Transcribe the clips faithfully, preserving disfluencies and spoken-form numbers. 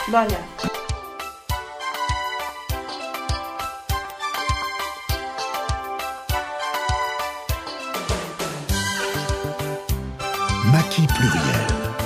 Gloria. Maquis pluriel.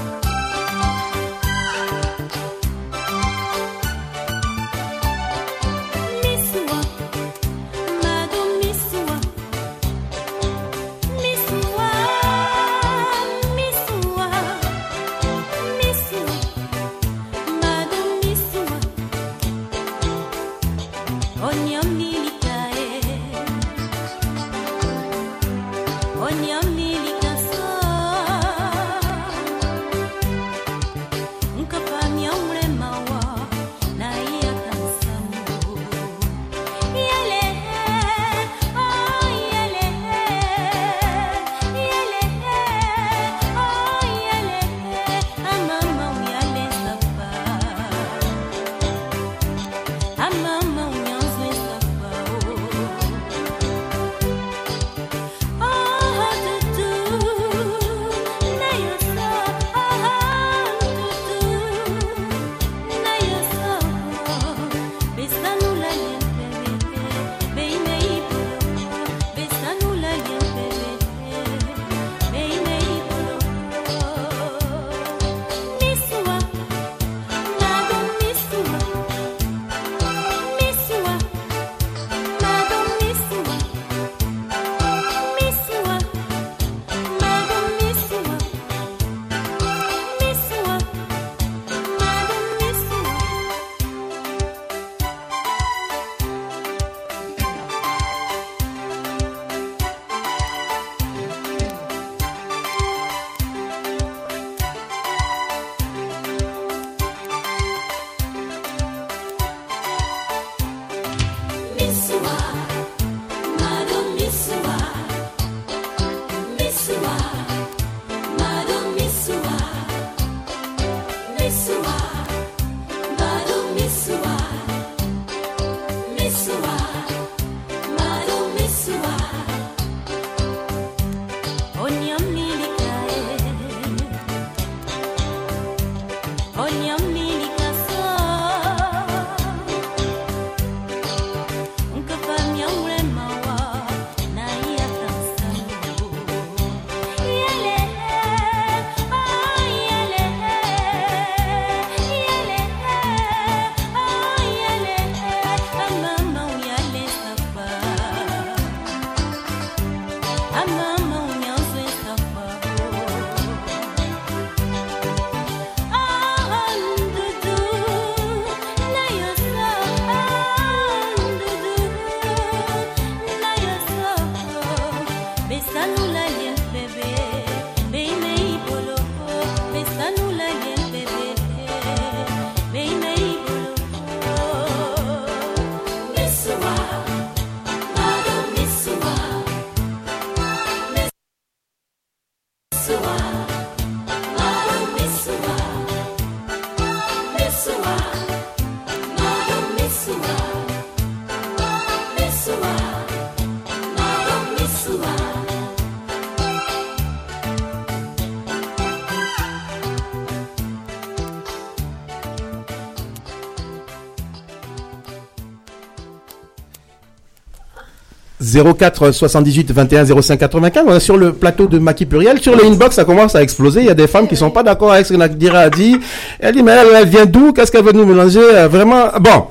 zéro quatre soixante-dix-huit vingt et un zéro cinq quatre-vingt-quinze. On est sur le plateau de Maquis pluriel. Sur le inbox, ça commence à exploser. Il y a des femmes qui sont pas d'accord avec ce que Nadira a dit. Elle dit, mais elle, elle vient d'où? Qu'est-ce qu'elle veut nous mélanger? Vraiment, bon.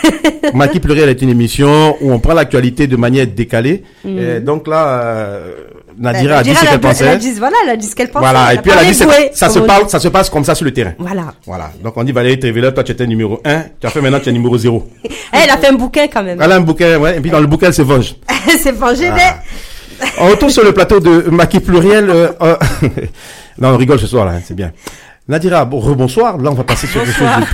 Maquis pluriel est une émission où on prend l'actualité de manière décalée. Mmh. Et donc là, euh, Nadira a dit ce qu'elle pensait. Elle a dit, voilà, elle a dit ce qu'elle pensait. Voilà. Et puis elle a dit, jouer, ça se parle, ça se passe comme ça sur le terrain. Voilà. Voilà. Donc on dit, Valérie Trévilleur, toi tu étais numéro un. Tu as fait maintenant, tu es numéro zéro. Elle a fait un bouquin quand même. Elle a un bouquin, ouais. Et puis dans le bouquin, elle se venge. C'est vengé, ah. mais... On retourne sur le plateau de Maquis pluriel. Euh, euh... non, on rigole ce soir là, c'est bien. Nadira, bon, rebonsoir. Là, on va passer sur quelque chose de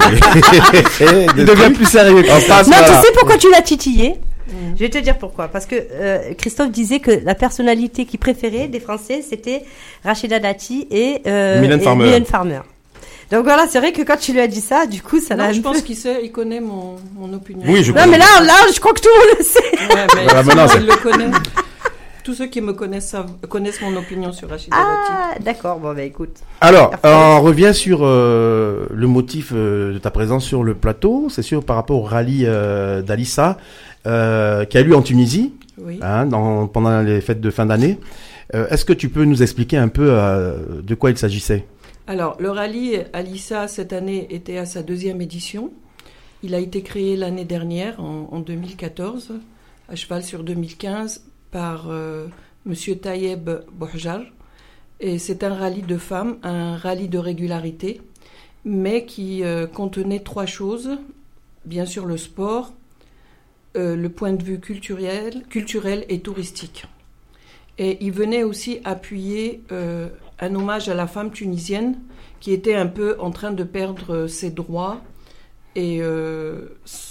plus... Il devient plus sérieux. On passe non, à... tu sais pourquoi tu l'as titillé? Mmh. Je vais te dire pourquoi. Parce que euh, Christophe disait que la personnalité qu'il préférait des Français, c'était Rachida Dati et, euh, Mylène et Farmer. Mylène Farmer. Donc voilà, c'est vrai que quand tu lui as dit ça, du coup, ça non, l'a. Je un pense peu... qu'il sait, il connaît mon, mon opinion. Oui, je Non, mais là, là, je crois que tout le monde le sait. Ouais, mais voilà, maintenant, il le connaît. Tous ceux qui me connaissent savent, connaissent mon opinion sur Rachida Ah, Dati. d'accord. Bon, ben écoute. Alors, euh, on revient sur euh, le motif euh, de ta présence sur le plateau. C'est sûr par rapport au rallye euh, d'Alissa euh, qui a lieu en Tunisie, Oui. hein, dans, pendant les fêtes de fin d'année. Euh, est-ce que tu peux nous expliquer un peu euh, de quoi il s'agissait? Alors, le rallye Alissa, cette année, était à sa deuxième édition. Il a été créé l'année dernière, en, en deux mille quatorze, à cheval sur deux mille quinze, par euh, Monsieur Tayeb Bouhjar. Et c'est un rallye de femmes, un rallye de régularité, mais qui euh, contenait trois choses. Bien sûr, le sport, euh, le point de vue culturel, culturel et touristique. Et il venait aussi appuyer euh, un hommage à la femme tunisienne qui était un peu en train de perdre ses droits et euh,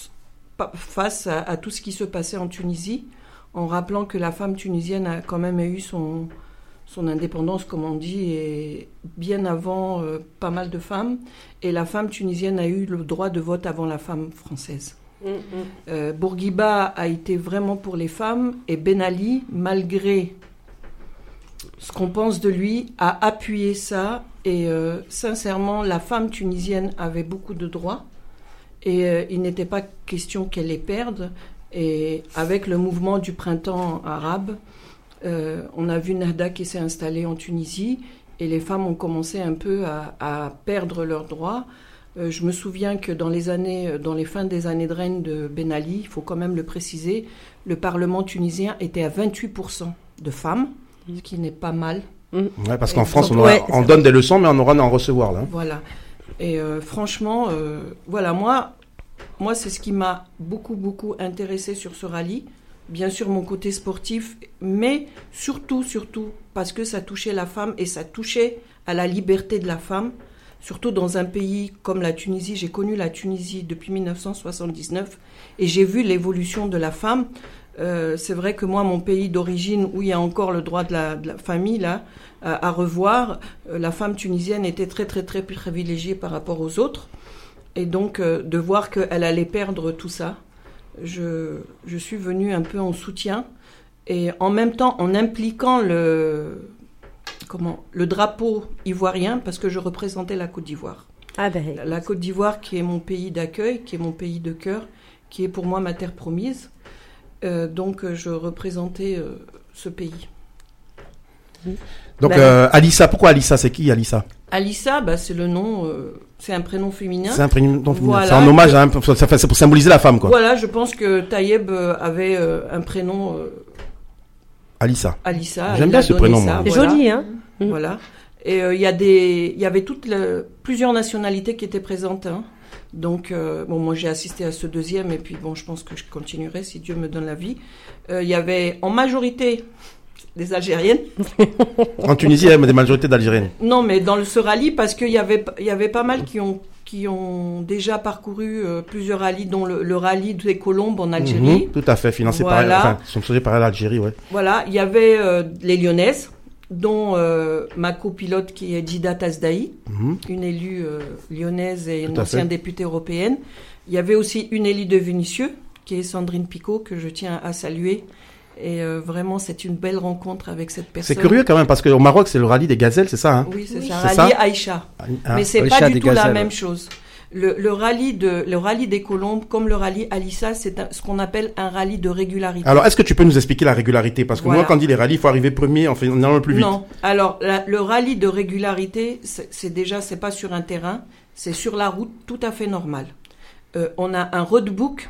face à, à tout ce qui se passait en Tunisie, en rappelant que la femme tunisienne a quand même eu son, son indépendance, comme on dit, et bien avant euh, pas mal de femmes. Et la femme tunisienne a eu le droit de vote avant la femme française. Mmh, mmh. Euh, Bourguiba a été vraiment pour les femmes, et Ben Ali, malgré ce qu'on pense de lui, a appuyé ça. Et euh, sincèrement, la femme tunisienne avait beaucoup de droits. Et euh, il n'était pas question qu'elle les perde. Et avec le mouvement du printemps arabe, euh, on a vu Nahda qui s'est installée en Tunisie. Et les femmes ont commencé un peu à, à perdre leurs droits. Euh, je me souviens que dans les années, dans les fins des années de règne de Ben Ali, il faut quand même le préciser, le Parlement tunisien était à vingt-huit pour cent de femmes, ce qui n'est pas mal. Ouais, parce qu'en Et France, on, donc, aura, ouais, on donne des leçons, mais on aura à en recevoir là. Voilà. Et euh, franchement, euh, voilà, moi, moi, c'est ce qui m'a beaucoup, beaucoup intéressé sur ce rallye. Bien sûr, mon côté sportif, mais surtout, surtout, parce que ça touchait la femme et ça touchait à la liberté de la femme. Surtout dans un pays comme la Tunisie. J'ai connu la Tunisie depuis mille neuf cent soixante-dix-neuf et j'ai vu l'évolution de la femme. Euh, c'est vrai que moi, mon pays d'origine, où il y a encore le droit de la, de la famille là, à, à revoir, euh, la femme tunisienne était très, très, très privilégiée par rapport aux autres. Et donc, euh, de voir qu'elle allait perdre tout ça, je, je suis venue un peu en soutien. Et en même temps, en impliquant le... Comment, le drapeau ivoirien, parce que je représentais la Côte d'Ivoire. Ah ben, la, la Côte d'Ivoire qui est mon pays d'accueil, qui est mon pays de cœur, qui est pour moi ma terre promise. Euh, donc je représentais euh, ce pays. Donc ben, euh, Alissa, pourquoi Alissa? C'est qui Alissa? Alissa, bah, c'est le nom, euh, c'est un prénom féminin. C'est un prénom féminin. Voilà, c'est un hommage, que, à un, ça fait, c'est pour symboliser la femme, quoi. Voilà, je pense que Tayeb avait euh, un prénom... Euh, Alissa. Alissa. J'aime bien ce prénom, ça, moi. C'est voilà. joli, hein. Voilà. Et il euh, y a des, il y avait toutes le, plusieurs nationalités qui étaient présentes. Hein. Donc, euh, bon, moi j'ai assisté à ce deuxième et puis bon, je pense que je continuerai si Dieu me donne la vie. Il euh, y avait en majorité des Algériennes. En Tunisie, il y a des majorités d'Algériennes. Non, mais dans le, ce rallye, parce qu'il y avait, il y avait pas mal qui ont, qui ont déjà parcouru euh, plusieurs rallyes, dont le, le rallye des Colombes en Algérie. Mmh, tout à fait, financé voilà. par, enfin, sponsorisé par l'Algérie, ouais. Voilà, il y avait euh, les Lyonnaises, dont euh, ma copilote qui est Djida Tazdaï, mmh. une élue euh, lyonnaise et une ancienne députée européenne. Il y avait aussi une élue de Vénissieux, qui est Sandrine Picot, que je tiens à saluer. Et euh, vraiment, c'est une belle rencontre avec cette personne. C'est curieux quand même, parce qu'au Maroc, c'est le rallye des gazelles, c'est ça, hein? Oui, c'est oui. ça, un c'est rallye ça Aïcha. Ah, mais c'est Aïcha pas du tout gazelles. la même chose. Le, le, rallye de, le rallye des Colombes, comme le rallye Alissa, c'est un, ce qu'on appelle un rallye de régularité. Alors, est-ce que tu peux nous expliquer la régularité? Parce que voilà. Moi, quand on dit les rallyes, il faut arriver premier, en allant le plus vite. Non. Alors, la, le rallye de régularité, c'est, c'est déjà, c'est pas sur un terrain, c'est sur la route, tout à fait normal. Euh, on a un roadbook,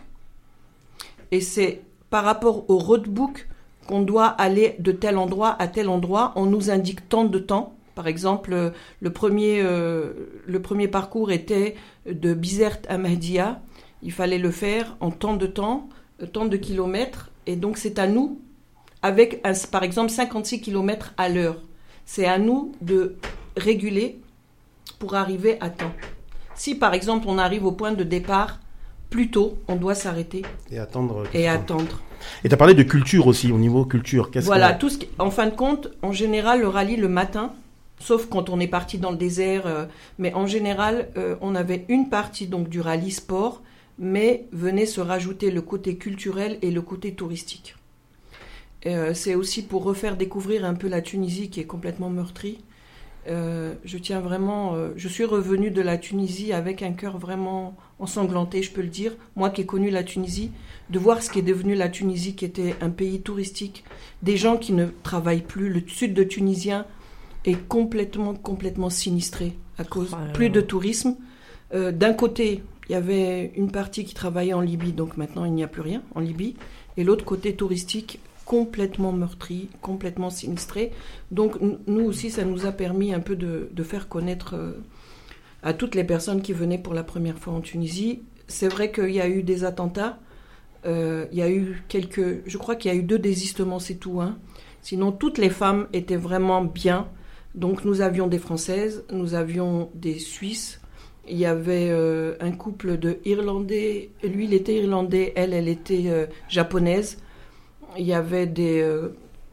et c'est par rapport au roadbook qu'on doit aller de tel endroit à tel endroit. On nous indique tant de temps. Par exemple, le premier, euh, le premier parcours était de Bizerte à Mahdia. Il fallait le faire en tant de temps, tant de kilomètres. Et donc, c'est à nous, avec, un, par exemple, cinquante-six kilomètres à l'heure. C'est à nous de réguler pour arriver à temps. Si, par exemple, on arrive au point de départ plus tôt, on doit s'arrêter. Et attendre. Et attendre. Et tu as parlé de culture aussi, au niveau culture. Qu'est-ce voilà, que... tout ce qui, en fin de compte, en général, le rallye le matin, sauf quand on est parti dans le désert, euh, mais en général, euh, on avait une partie donc du rallye sport, mais venait se rajouter le côté culturel et le côté touristique. Et, euh, c'est aussi pour refaire découvrir un peu la Tunisie qui est complètement meurtrie. Euh, je tiens vraiment, euh, je suis revenue de la Tunisie avec un cœur vraiment ensanglanté, je peux le dire. Moi qui ai connu la Tunisie, de voir ce qui est devenu la Tunisie, qui était un pays touristique, des gens qui ne travaillent plus. Le sud de Tunisien est complètement, complètement sinistré à cause Oh plus de tourisme. Euh, d'un côté, il y avait une partie qui travaillait en Libye, donc maintenant il n'y a plus rien en Libye, et l'autre côté touristique complètement meurtri, complètement sinistré. Donc n- nous aussi, ça nous a permis un peu de, de faire connaître euh, à toutes les personnes qui venaient pour la première fois en Tunisie. C'est vrai qu'il y a eu des attentats, euh, il y a eu quelques... Je crois qu'il y a eu deux désistements, c'est tout. Hein. Sinon, toutes les femmes étaient vraiment bien. Donc nous avions des Françaises, nous avions des Suisses. Il y avait euh, un couple de Irlandais. Lui, il était Irlandais, elle, elle était euh, japonaise. Il y avait des, euh,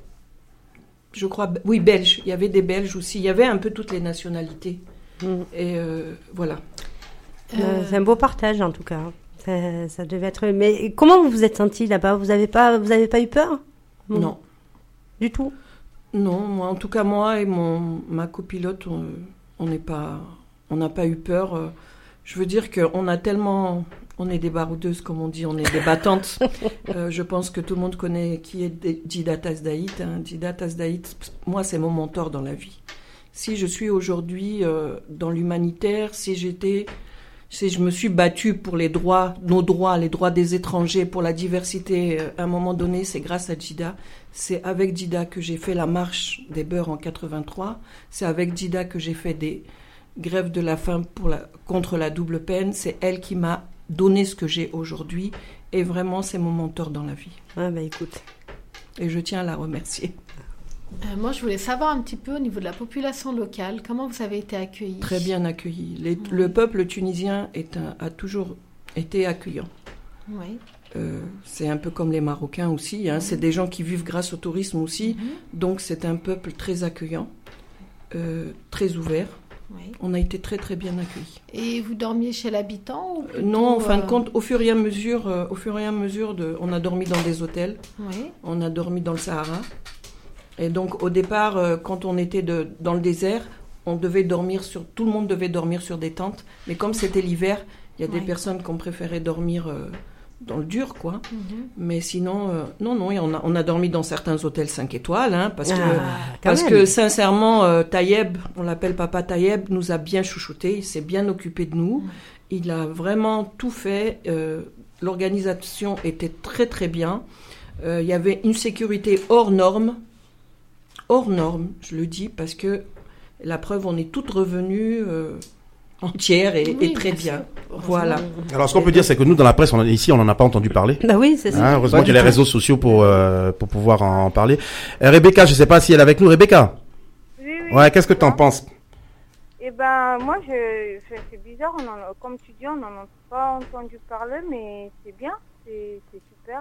je crois, oui, Belges. Il y avait des Belges aussi. Il y avait un peu toutes les nationalités. Mm. Et euh, voilà. Euh, C'est un beau partage en tout cas. Ça, ça devait être. Mais comment vous vous êtes senti là-bas? Vous avez pas, vous avez pas eu peur? Bon. Non. Du tout. Non, moi, en tout cas, moi et mon, ma copilote, on on n'est pas, on n'a pas eu peur. Je veux dire qu'on a tellement... On est des baroudeuses, comme on dit, on est des battantes. euh, je pense que tout le monde connaît qui est Djida Tazdaït. Hein. Djida Tazdaït, moi, c'est mon mentor dans la vie. Si je suis aujourd'hui euh, dans l'humanitaire, si j'étais, si je me suis battue pour les droits, nos droits, les droits des étrangers, pour la diversité, euh, à un moment donné, c'est grâce à Djida. C'est avec Djida que j'ai fait la marche des beurs en quatre-vingt-trois. C'est avec Djida que j'ai fait des grèves de la faim pour la, contre la double peine. C'est elle qui m'a donner ce que j'ai aujourd'hui, et vraiment c'est mon mentor dans la vie. Ah bah écoute. Et je tiens à la remercier. Euh, moi, je voulais savoir un petit peu au niveau de la population locale, comment vous avez été accueillis? Très bien accueillis. Les, le peuple tunisien est un, a toujours été accueillant. Oui. Euh, c'est un peu comme les Marocains aussi, hein. C'est des gens qui vivent grâce au tourisme aussi, Mm-hmm. donc c'est un peuple très accueillant, euh, très ouvert. Oui. On a été très très bien accueillis. Et vous dormiez chez l'habitant ou Euh, plutôt, non, en fin euh, de compte, au fur et à mesure, euh, au fur et à mesure, de, on a dormi dans des hôtels. Oui. On a dormi dans le Sahara. Et donc, au départ, euh, quand on était de, dans le désert, on devait dormir sur... Tout le monde devait dormir sur des tentes. Mais comme c'était l'hiver, il y a des Ouais. personnes qui ont préféré dormir euh, dans le dur, quoi. Mhm. Mais sinon, euh, non, non, et on a, on a dormi dans certains hôtels cinq étoiles, hein, parce que... Ah, quand Parce même. que sincèrement, euh, Tayeb, on l'appelle Papa Tayeb, nous a bien chouchouté, il s'est bien occupé de nous. Mm. Il a vraiment tout fait. Euh, l'organisation était très très bien. Euh, il y avait une sécurité hors norme. Hors norme, je le dis, parce que la preuve, on est toutes revenues euh, entières et, Oui, et très bien bien. sûr. Voilà. Alors, ce qu'on peut dire, c'est que nous, dans la presse, on, ici, on n'en a pas entendu parler. Bah oui, c'est ça. Hein, heureusement Pas qu'il y a du les tout. réseaux sociaux pour, euh, pour pouvoir en parler. Euh, Rebecca, je sais pas si elle est avec nous. Rebecca, Oui, oui, ouais, qu'est-ce que c'est t'en moi. penses? Eh ben, moi, je, je- c'est bizarre, on en, comme tu dis, on n'en a pas entendu parler, mais c'est bien, c'est c'est super.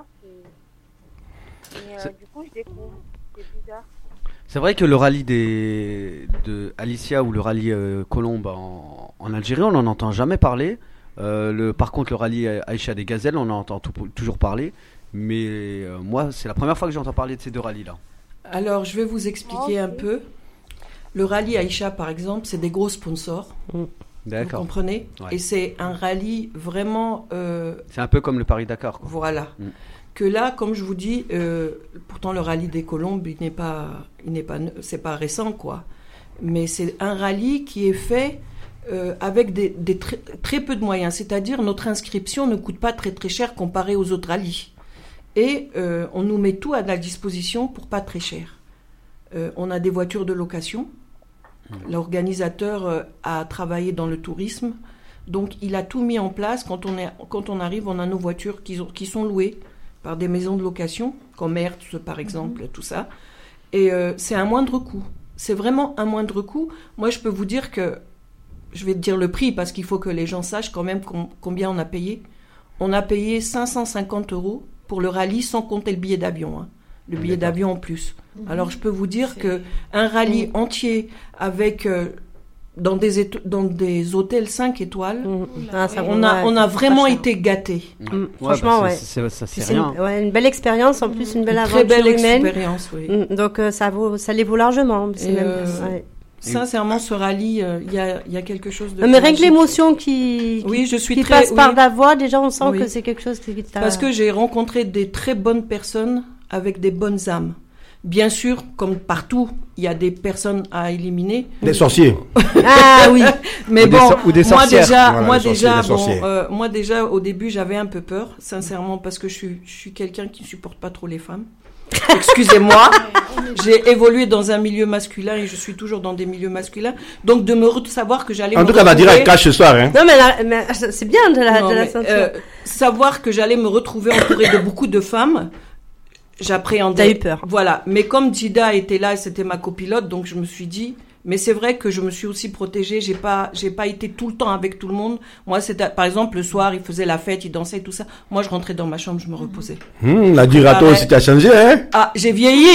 c'est- Et, euh, C'est- du coup, je découvre, c'est bizarre. C'est vrai que le rallye des, de Alicia ou le rallye euh, Colombe en, en Algérie, on n'en entend jamais parler. Euh, le, par contre, le rallye Aïcha des Gazelles, on en entend tout- toujours parler. Mais euh, moi, c'est la première fois que j'entends parler de ces deux rallyes-là. Alors, je vais vous expliquer un peu. Le rallye Aïcha, par exemple, c'est des gros sponsors. Vous D'accord. comprenez? Ouais. Et c'est un rallye vraiment... euh, C'est un peu comme le Paris-Dakar, quoi. voilà. Mm. Que là, comme je vous dis, euh, pourtant le rallye des Colombes, il n'est pas, il n'est pas, c'est pas récent, quoi. Mais c'est un rallye qui est fait euh, avec des, des très, très peu de moyens. C'est-à-dire, notre inscription ne coûte pas très très cher comparé aux autres rallyes. Et euh, on nous met tout à la disposition pour pas très cher. Euh, on a des voitures de location. L'organisateur euh, a travaillé dans le tourisme. Donc, il a tout mis en place. Quand on, est, quand on arrive, on a nos voitures qui, ont- qui sont louées par des maisons de location, comme Hertz, par exemple, tout ça. Et euh, c'est un moindre coût. C'est vraiment un moindre coût. Moi, je peux vous dire que, je vais te dire le prix, parce qu'il faut que les gens sachent quand même com- combien on a payé. On a payé cinq cent cinquante euros pour le rallye, sans compter le billet d'avion. Hein. Le billet d'avion en plus. Alors, je peux vous dire C'est- que un rallye entier avec euh, dans des, éto- dans des hôtels cinq étoiles. Mmh. Ah, ça, On a, ouais, on a vraiment pas cher. été gâtés. Mmh. Ouais, Franchement, bah, ouais. c'est- c'est- ça, c'est C'est rien. une, ouais, une belle expérience, en plus, une belle Une aventure très belle humaine. expérience, oui. Mmh. Donc, euh, ça, vaut, ça les vaut largement. C'est Et, même, euh, ouais. Sincèrement, ce rallye, euh, il y, a, il y a quelque chose de Non, mais rien que magique. l'émotion qui, qui, Oui, je suis qui très... passe par oui. la voix, déjà, on sent Oui. que c'est quelque chose qui t'a... Parce que j'ai rencontré des très bonnes personnes avec des bonnes âmes. Bien sûr, comme partout, il y a des personnes à éliminer. Des sorciers. Ah oui. Mais Ou des bon, sor- ou des moi sorcières. déjà, Voilà, moi les sorciers, déjà, les bon, sorciers. euh, moi déjà, au début, j'avais un peu peur, sincèrement, parce que je suis, je suis quelqu'un qui ne supporte pas trop les femmes. Excusez-moi, j'ai évolué dans un milieu masculin et je suis toujours dans des milieux masculins. Donc de me re- savoir que j'allais En me tout cas, on va dire retrouver- un cash ce soir. Hein. Non, mais, la- mais c'est bien de la, Non, de la mais, ceinture. euh, savoir que j'allais me retrouver entourée de beaucoup de femmes, j'appréhendais. T'as eu peur. Voilà. Mais comme Jida était là, et c'était ma copilote, donc je me suis dit. Mais c'est vrai que je me suis aussi protégée. J'ai pas, j'ai pas été tout le temps avec tout le monde. Moi, c'était, par exemple, le soir, il faisait la fête, il dansait, tout ça. Moi, je rentrais dans ma chambre, je me reposais. Hum, la Durato Pareil. aussi, t'as changé, hein? Ah, j'ai vieilli.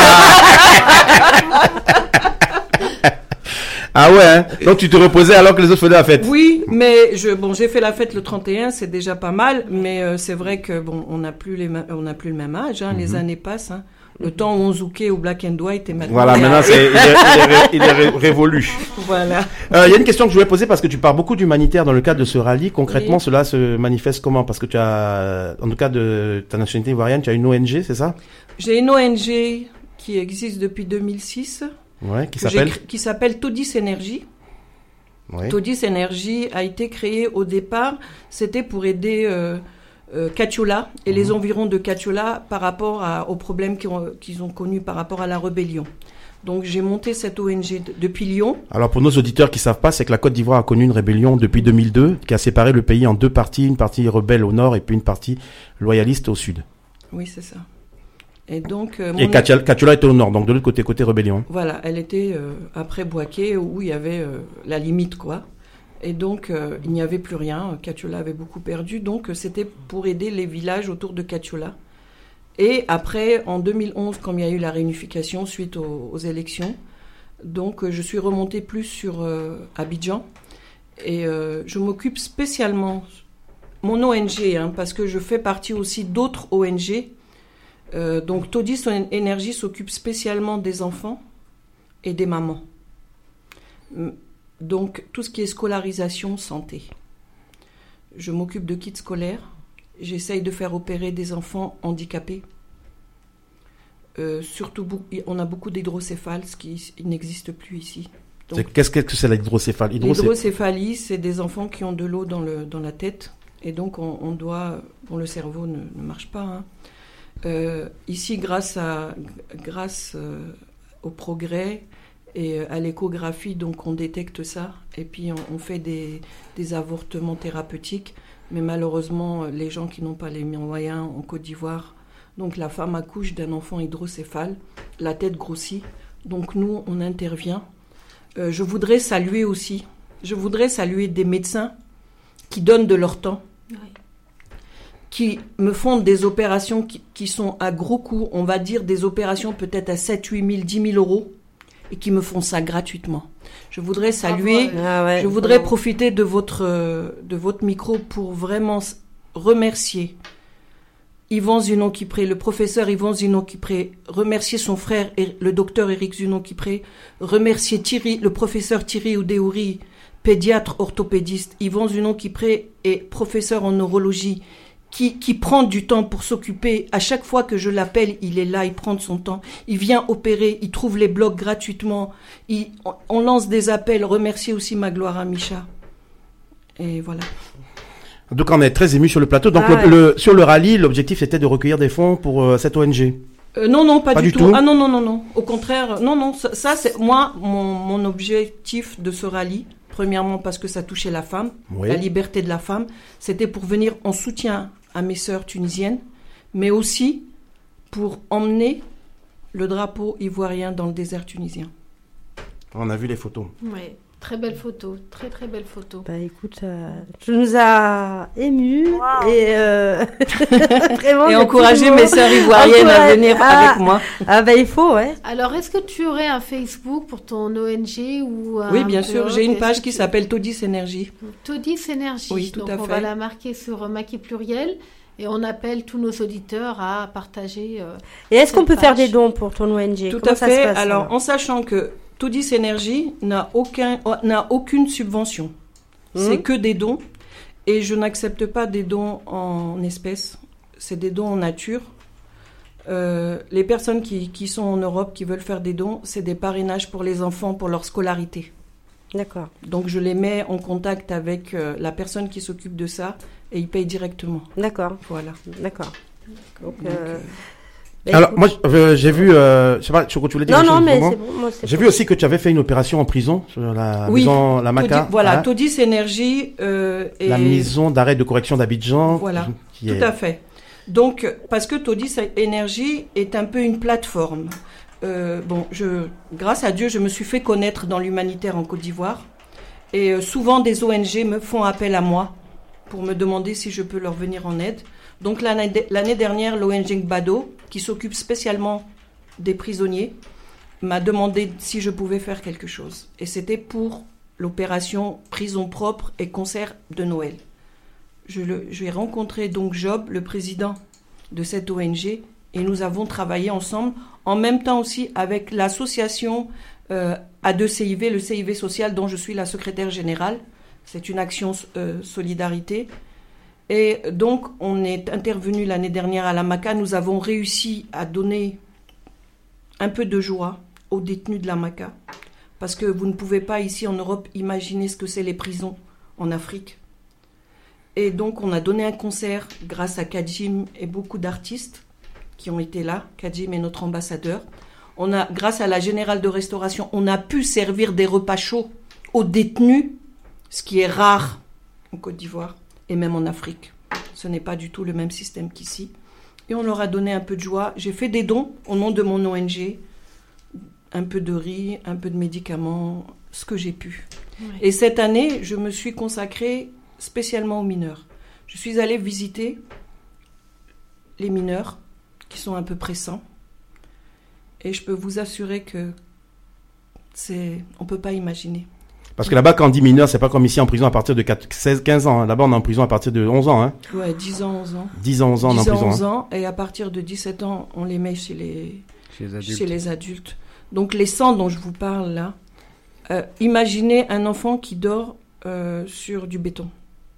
Ah ouais, hein? Donc tu te reposais alors que les autres faisaient la fête. Oui, mais je, bon, j'ai fait la fête le trente et un, c'est déjà pas mal. Mais euh, c'est vrai que bon, on n'a plus les, ma- on n'a plus le même âge. Hein, Les années passent. Hein. Le temps où on zoukait au black and white et maintenant. Voilà, il y a- maintenant c'est, il est, il est ré- il est ré- révolu. Voilà. Euh, Il y a une question que je voulais poser parce que tu parles beaucoup d'humanitaire dans le cadre de ce rallye. Concrètement, Oui. cela se manifeste comment? Parce que tu as, en tout cas de ta nationalité ivoirienne, tu as une O N G, c'est ça? J'ai une O N G qui existe depuis deux mille six, Ouais, qui que j'ai s'appelle? cr- qui s'appelle Todis Énergie. Ouais. Todis Énergie a été créée au départ, c'était pour aider euh, euh, Katiola et les environs de Katiola par rapport à, aux problèmes qu'ils ont, qu'ils ont connus par rapport à la rébellion. Donc j'ai monté cette O N G de- depuis Lyon. Alors pour nos auditeurs qui savent pas, c'est que la Côte d'Ivoire a connu une rébellion depuis deux mille deux qui a séparé le pays en deux parties, une partie rebelle au nord et puis une partie loyaliste au sud. Oui, c'est ça. Et donc euh, Et mon- Katiola Katiola était au nord, donc de l'autre côté, côté rébellion. Voilà, elle était euh, après Bouaké où il y avait euh, la limite, quoi. Et donc, euh, il n'y avait plus rien. Katiola avait beaucoup perdu. Donc, euh, c'était pour aider les villages autour de Katiola. Et après, en deux mille onze, comme il y a eu la réunification suite aux, aux élections, donc euh, je suis remontée plus sur euh, Abidjan. Et euh, je m'occupe spécialement, mon O N G, hein, parce que je fais partie aussi d'autres O N G. Euh, donc, Todis Énergie s'occupe spécialement des enfants et des mamans. Donc, tout ce qui est scolarisation, santé. Je m'occupe de kits scolaires. J'essaye de faire opérer des enfants handicapés. Euh, surtout, on a beaucoup d'hydrocéphales, ce qui n'existe plus ici. Donc, C'est- Qu'est-ce que c'est l'hydrocéphale? Hydrocé- l'hydrocéphalie, c'est des enfants qui ont de l'eau dans, le, dans la tête. Et donc, on, on doit... Bon, le cerveau ne, ne marche pas. Hein. Euh, ici, grâce, à, grâce euh, au progrès et à l'échographie, donc on détecte ça. Et puis, on, on fait des, des avortements thérapeutiques. Mais malheureusement, les gens qui n'ont pas les moyens en Côte d'Ivoire, donc la femme accouche d'un enfant hydrocéphale, la tête grossit. Donc nous, on intervient. Euh, je voudrais saluer aussi, je voudrais saluer des médecins qui donnent de leur temps, Oui. qui me font des opérations qui, qui sont à gros coût, on va dire des opérations peut-être à sept, huit mille, dix mille euros, et qui me font ça gratuitement. Je voudrais saluer, Ah ouais. je voudrais profiter de votre, euh, de votre micro pour vraiment s- remercier Yvan Zunon-Kipré, le professeur Yvan Zunon-Kipré, remercier son frère, er- le docteur Éric Zunon-Kipré, remercier Thierry, le professeur Thierry Oudéouri, pédiatre orthopédiste. Yvan Zunon-Kipré est professeur en neurologie, qui, qui prend du temps pour s'occuper. À chaque fois que je l'appelle, il est là, il prend de son temps. Il vient opérer, il trouve les blocs gratuitement. Il, on, on lance des appels. Remercier aussi Magloire Amicha. Et voilà. Donc on est très ému sur le plateau. Donc Ah le, ouais. le- sur le rallye, l'objectif c'était de recueillir des fonds pour euh, cette O N G. Euh, non, non, pas, Pas du, du tout. tout. Ah non, non, non, non. Au contraire, non, non. Ça, ça, c'est moi, mon, mon objectif de ce rallye. Premièrement, parce que ça touchait la femme, Oui. la liberté de la femme. C'était pour venir en soutien à mes sœurs tunisiennes, mais aussi pour emmener le drapeau ivoirien dans le désert tunisien. On a vu les photos. Oui. Très belle photo, très très belle photo. Bah écoute, euh, tu nous as émus Wow. et euh, vraiment, Et des encourager petits mes mots. sœurs ivoiriennes à Encourage- venir ah, avec moi. Ah bah il faut, ouais. Alors, est-ce que tu aurais un Facebook pour ton O N G ou un Oui, bien sûr. blog? J'ai une Est-ce page que qui tu- s'appelle Todis Énergie. Todis Énergie. Oui, tout Donc, à on fait. va la marquer sur Maki Pluriel et on appelle tous nos auditeurs à partager. euh, Et est-ce qu'on Cette peut faire page. des dons pour ton O N G? Tout Comment à ça se fait. passe, Alors, en sachant que Todis Énergie n'a aucun, n'a aucune subvention. C'est Mhm. que des dons. Et je n'accepte pas des dons en espèces. C'est des dons en nature. Euh, les personnes qui, qui sont en Europe, qui veulent faire des dons, c'est des parrainages pour les enfants, pour leur scolarité. D'accord. Donc, je les mets en contact avec euh, la personne qui s'occupe de ça et ils payent directement. D'accord. Voilà. D'accord. Donc, Donc, euh, euh, bah, Alors, écoute- moi, euh, j'ai vu, euh, je sais pas, Choco, tu voulais dire non, quelque non, chose, mais vraiment c'est bon. Moi, c'est J'ai bon. vu aussi que tu avais fait une opération en prison sur la Oui, maison, la Maca. Todis- voilà, hein, Todis Énergie euh, et la maison d'arrêt de correction d'Abidjan. Voilà, qui tout est- à fait. Donc, parce que Todis Énergie est un peu une plateforme. Euh, bon, je, grâce à Dieu, je me suis fait connaître dans l'humanitaire en Côte d'Ivoire. Et euh, souvent, des O N G me font appel à moi pour me demander si je peux leur venir en aide. Donc, l'année l'année dernière, l'O N G Gbado, qui s'occupe spécialement des prisonniers, m'a demandé si je pouvais faire quelque chose. Et c'était pour l'opération Prison propre et concert de Noël. Je, le, je vais rencontrer donc Job, le président de cette O N G, et nous avons travaillé ensemble, en même temps aussi avec l'association euh, A deux C I V, le C I V social dont je suis la secrétaire générale. C'est une action euh, solidarité. Et donc, on est intervenu l'année dernière à la Maca. Nous avons réussi à donner un peu de joie aux détenus de la Maca. Parce que vous ne pouvez pas, ici en Europe, imaginer ce que c'est les prisons en Afrique. Et donc, on a donné un concert grâce à Kajim et beaucoup d'artistes qui ont été là. Kajim est notre ambassadeur. On a, grâce à la Générale de Restauration, on a pu servir des repas chauds aux détenus, ce qui est rare en Côte d'Ivoire et même en Afrique. Ce n'est pas du tout le même système qu'ici. Et on leur a donné un peu de joie. J'ai fait des dons au nom de mon O N G. Un peu de riz, un peu de médicaments, ce que j'ai pu. Oui. Et cette année, je me suis consacrée spécialement aux mineurs. Je suis allée visiter les mineurs qui sont un peu pressants. Et je peux vous assurer que c'est, on ne peut pas imaginer. Parce que là-bas, quand on dit mineur, c'est pas comme ici en prison à partir de quatre- seize, quinze ans. hein. Là-bas, on est en prison à partir de onze ans. Hein. Ouais, dix ans, onze ans. dix ans, onze ans, on est en dix ans, prison. onze hein. ans. Et à partir de dix-sept ans, on les met chez les, Chez les adultes. chez les adultes. Donc les centres dont je vous parle là, euh, imaginez un enfant qui dort euh, sur du béton,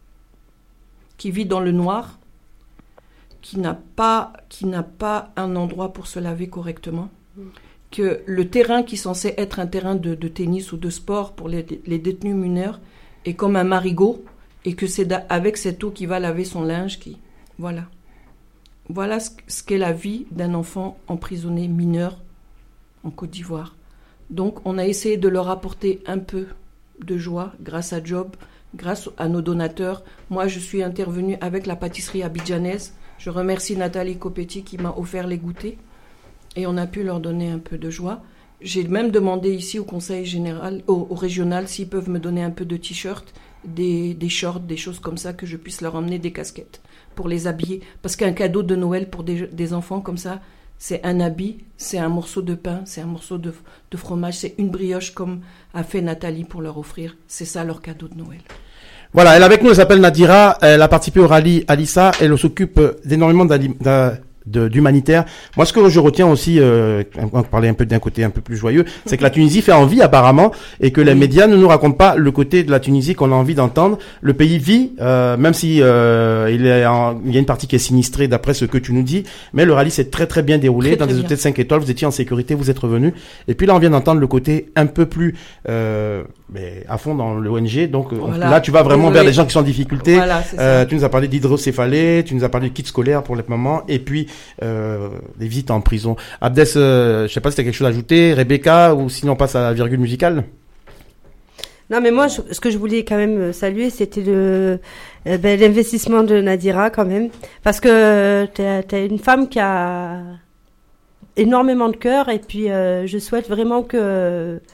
qui vit dans le noir, qui n'a pas, qui n'a pas un endroit pour se laver correctement, que le terrain qui est censé être un terrain de, de tennis ou de sport pour les, les détenus mineurs est comme un marigot, et que c'est da- avec cette eau qu'il va laver son linge qui... Voilà. Voilà ce, ce qu'est la vie d'un enfant emprisonné mineur en Côte d'Ivoire. Donc, on a essayé de leur apporter un peu de joie grâce à Job, grâce à nos donateurs. Moi, je suis intervenue avec la pâtisserie abidjanaise. Je remercie Nathalie Copetti qui m'a offert les goûters et on a pu leur donner un peu de joie. J'ai même demandé ici au conseil général, au, au régional, s'ils peuvent me donner un peu de t-shirts, des, des shorts, des choses comme ça, que je puisse leur emmener des casquettes pour les habiller. Parce qu'un cadeau de Noël pour des, des enfants comme ça, c'est un habit, c'est un morceau de pain, c'est un morceau de, de fromage, c'est une brioche comme a fait Nathalie pour leur offrir. C'est ça leur cadeau de Noël. Voilà, elle est avec nous, elle s'appelle Nadira, elle a participé au rallye Alissa, elle s'occupe d'énormément d'ali- d'a- de- d'humanitaire. Moi, ce que je retiens aussi, euh, on parlait un peu d'un côté un peu plus joyeux, c'est que la Tunisie fait envie apparemment, et que les Oui. médias ne nous racontent pas le côté de la Tunisie qu'on a envie d'entendre. Le pays vit, euh, même si euh, il, est en- il y a une partie qui est sinistrée d'après ce que tu nous dis, mais le rallye s'est très très bien déroulé, Très, dans très des bien. hôtels cinq étoiles, vous étiez en sécurité, vous êtes revenu. Et puis là, on vient d'entendre le côté un peu plus euh, mais à fond dans le O N G, donc euh, on- Voilà. là, tu vas vraiment Désolée. vers les gens qui sont en difficulté. Voilà, c'est Euh, ça. tu nous as parlé d'hydrocéphalée, tu nous as parlé de kits scolaires pour les mamans, et puis euh, des visites en prison. Abdès, euh, je sais pas si tu as quelque chose à ajouter, Rebecca, ou sinon on passe à la virgule musicale. Non, mais moi, je- ce que je voulais quand même euh, saluer, c'était le euh, ben, l'investissement de Nadira quand même, parce que t'es t'es une femme qui a énormément de cœur, et puis euh, je souhaite vraiment que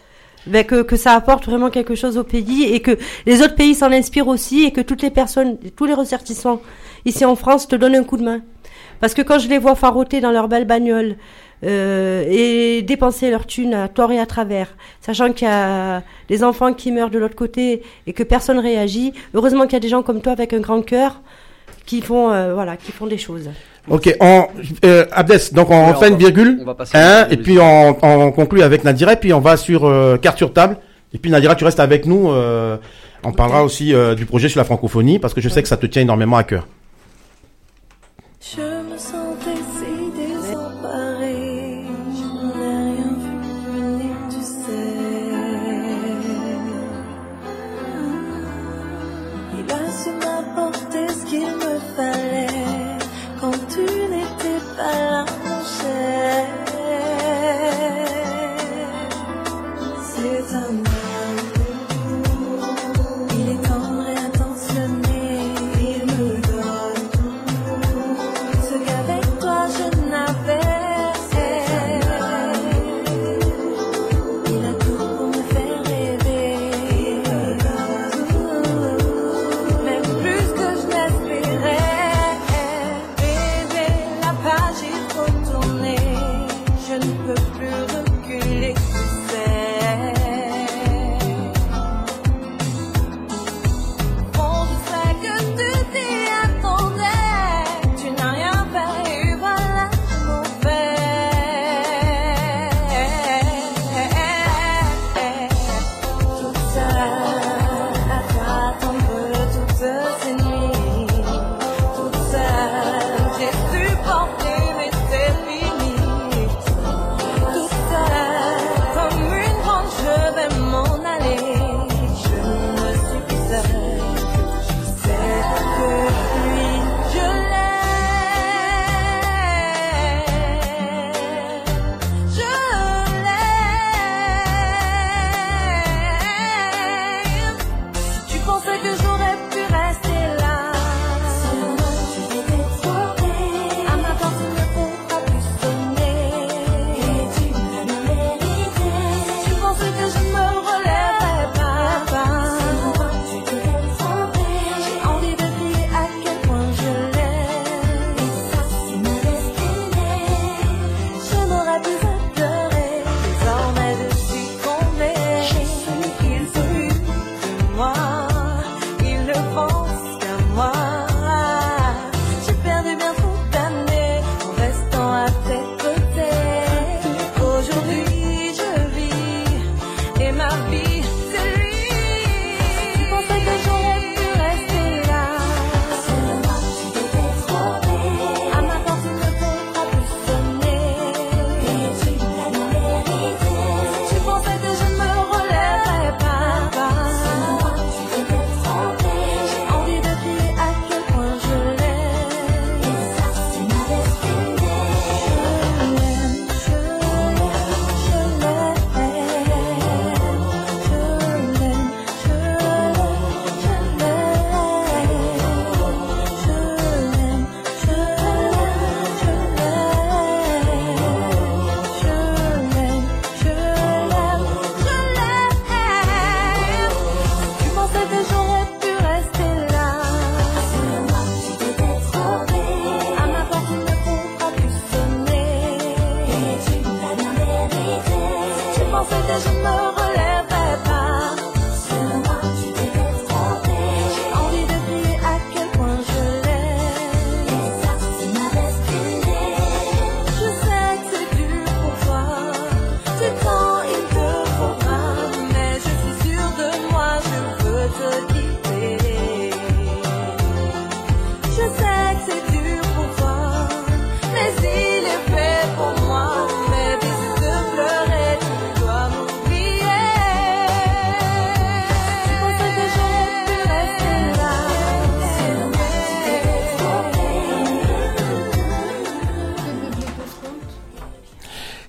ben, que, que ça apporte vraiment quelque chose au pays et que les autres pays s'en inspirent aussi et que toutes les personnes, tous les ressortissants ici en France te donnent un coup de main. Parce que quand je les vois faroter dans leur belle bagnole euh, et dépenser leur thune à tort et à travers, sachant qu'il y a des enfants qui meurent de l'autre côté et que personne réagit, heureusement qu'il y a des gens comme toi avec un grand cœur qui font, euh, voilà, qui font des choses. Ok, on, euh, Abdes, donc on Ouais, fait on une va- virgule, on va passer hein, à la et puis on, on conclut avec Nadira, et puis on va sur euh, carte sur table. Et puis Nadira, tu restes avec nous. Euh, on parlera aussi euh, du projet sur la francophonie, parce que je sais que ça te tient énormément à cœur. Je me sentais si désemparée, je n'ai rien vu venir, tu sais. Il a su m'apporter ce qu'il me fallait, quand tu n'étais pas là, mon cher. C'est un homme, il est tendre et attentionné, il me donne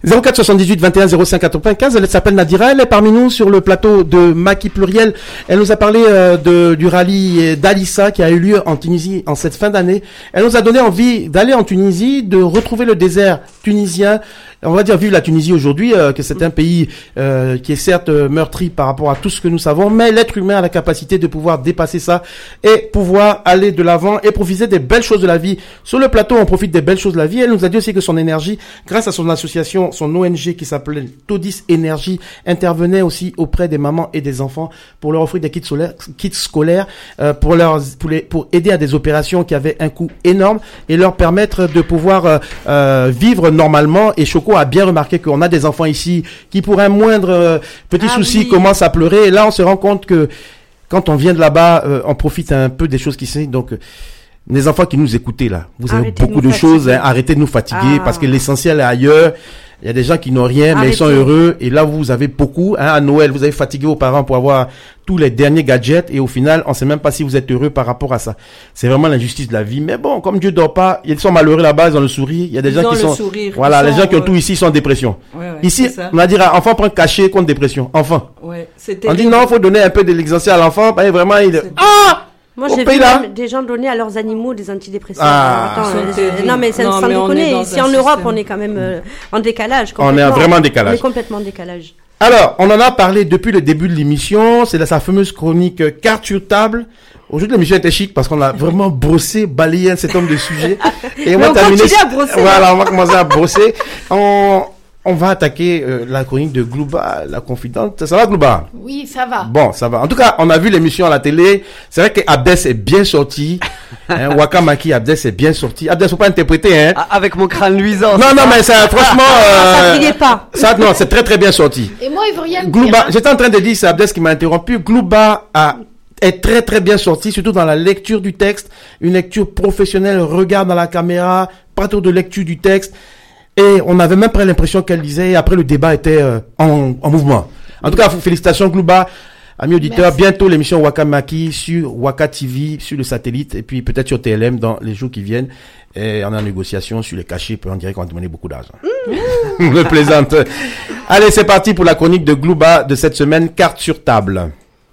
zéro quatre soixante-dix-huit vingt et un zéro cinq quatre-vingt-quinze. Elle s'appelle Nadira. Elle est parmi nous sur le plateau de Maki Pluriel. Elle nous a parlé euh, de, du rallye d'Alissa qui a eu lieu en Tunisie en cette fin d'année. Elle nous a donné envie d'aller en Tunisie, de retrouver le désert tunisien. On va dire vivre la Tunisie aujourd'hui, euh, que c'est un pays euh, qui est certes euh, meurtri par rapport à tout ce que nous savons, mais l'être humain a la capacité de pouvoir dépasser ça et pouvoir aller de l'avant et profiter des belles choses de la vie. Sur le plateau, on profite des belles choses de la vie. Elle nous a dit aussi que son énergie, grâce à son association, son O N G qui s'appelait Todis Énergie, intervenait aussi auprès des mamans et des enfants pour leur offrir des kits scolaires, kits scolaires euh, pour leur pour, les, pour aider à des opérations qui avaient un coût énorme et leur permettre de pouvoir euh, euh, vivre normalement. Et Choco a bien remarqué qu'on a des enfants ici qui pour un moindre euh, petit ah, souci oui. commencent à pleurer. Et là, on se rend compte que quand on vient de là-bas, euh, on profite un peu des choses qui sont. Donc, euh, les enfants qui nous écoutent là, vous avez Arrêtez beaucoup de de nous choses. fatiguer. Hein, arrêtez de nous fatiguer Ah. parce que l'essentiel est ailleurs. Il y a des gens qui n'ont rien, mais ils sont Arrêtez. heureux. Et là, vous avez beaucoup. Hein, à Noël, vous avez fatigué vos parents pour avoir tous les derniers gadgets. Et au final, on sait même pas si vous êtes heureux par rapport à ça. C'est vraiment l'injustice de la vie. Mais bon, comme Dieu dort pas, ils sont malheureux là-bas, ils ont le sourire. Il y a des Ils gens ont qui le sont, sourire. voilà, Ils les sont, gens qui ont euh, tout ici sont en dépression. Ouais, ouais, Ici, c'est ça. on va dire, enfant prend cachet contre dépression. Enfant. Ouais, c'était. On dit non, faut donner un peu de l'existentiel à l'enfant. Ben, vraiment, il C'est- ah! Moi, Au j'ai pays, vu là. même des gens donner à leurs animaux des antidépresseurs. Ah. Alors, attends, C'est euh, terrible. non, mais c'est Non, sans mais on est déconner. dans Ici un en Europe, système. on est quand même euh, en décalage. On est complètement. vraiment en décalage. On est complètement en décalage. Alors, on en a parlé depuis le début de l'émission. C'est là sa fameuse chronique euh, carte sur table. Aujourd'hui, l'émission était chic parce qu'on a vraiment brossé, balayé un certain nombre de sujets. Et Mais va on terminer- continue à brosser. Voilà, on va commencer à brosser. On, on va attaquer euh, la chronique de Glouba, la confidente. Ça va, Glouba? Oui, ça va. Bon, ça va. En tout cas, on a vu l'émission à la télé. C'est vrai que Abdès est bien sorti. Hein, Waka Maki Abdès est bien sorti. Abdès, faut pas interpréter, hein. Ah, avec mon crâne luisant. Non, non, mais ça, franchement, Ça euh, brillait pas. ça, non, c'est très, très bien sorti. Et moi, il veut rien me dire. Glouba, hein. j'étais en train de dire, c'est Abdès qui m'a interrompu. Glouba a, est très, très bien sorti, surtout dans la lecture du texte. Une lecture professionnelle, regard dans la caméra, partout de lecture du texte. Et on avait même pas l'impression qu'elle lisait. Et après, le débat était euh, en, en mouvement. En tout cas, félicitations, Glouba. Amis auditeurs, Merci. bientôt l'émission Waka Maki sur Waka T V, sur le satellite, et puis peut-être sur T L M dans les jours qui viennent. Et on est en négociation sur les cachets, on dirait qu'on va demander beaucoup d'argent. Je me plaisante. Allez, c'est parti pour la chronique de Glouba de cette semaine, carte sur table.